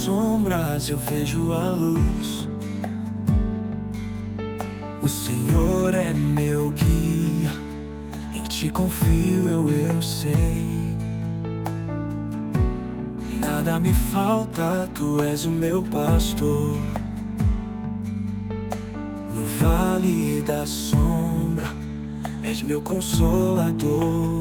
sombras eu vejo a luz. O Senhor é meu guia, em ti confio, eu sei. Nada me falta, tu és o meu pastor. No vale da sombra, és meu consolador.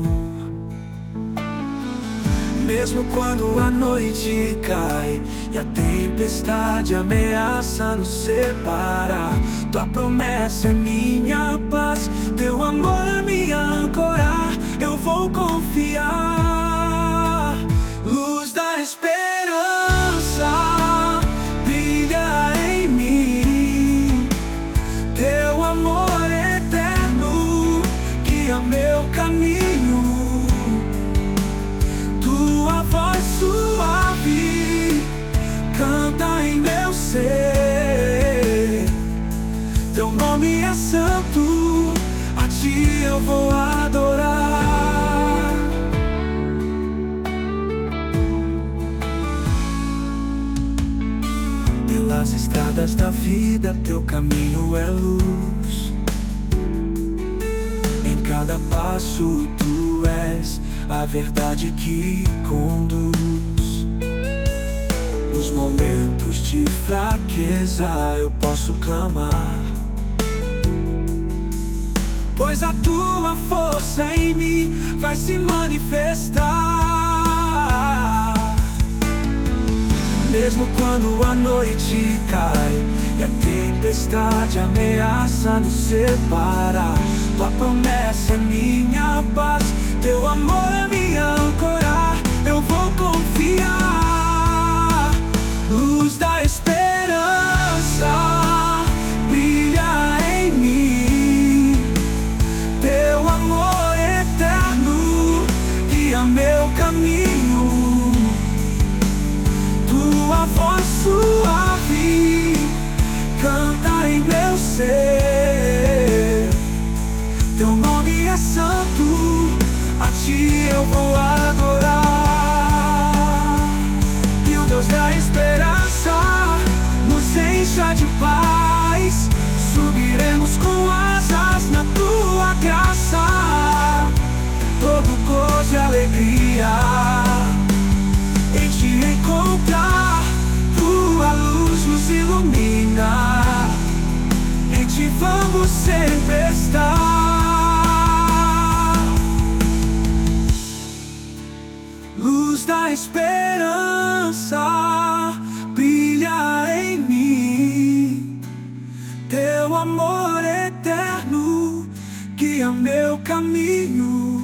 Mesmo quando a noite cai e a tempestade ameaça nos separar, tua promessa é minha paz, teu amor é minha âncora, eu vou confiar. Luz da esperança brilha em mim, teu amor eterno guia meu caminho. Tua voz suave canta em meu ser, teu nome é santo, a ti eu vou adorar. Pelas estradas da vida teu caminho é luz, em cada passo tu és a verdade que conduz. Nos momentos de fraqueza eu posso clamar, pois a tua força em mim vai se manifestar. Mesmo quando a noite cai e a tempestade ameaça nos separar, tua promessa é minha paz, teu amor é minha âncora, eu vou confiar. Luz da esperança brilha em mim, teu amor eterno guia meu caminho. Tua voz suave canta em meu ser, teu nome é santo, a ti eu vou adorar. E o Deus da esperança nos encha de paz, subiremos com asas na tua graça, todo cor de alegria em te encontrar. Tua luz nos ilumina, em ti vamos sempre estar. Luz da esperança brilha em mim, teu amor eterno guia meu caminho.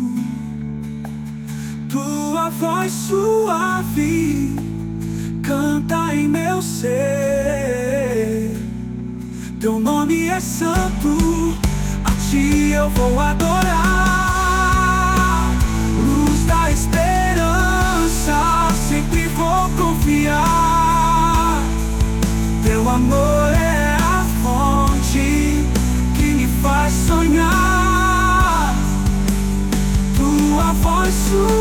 Tua voz suave canta em meu ser, teu nome é santo, a ti eu vou adorar. Luz da esperança, sempre vou confiar, teu amor é a fonte que me faz sonhar. Tua voz suave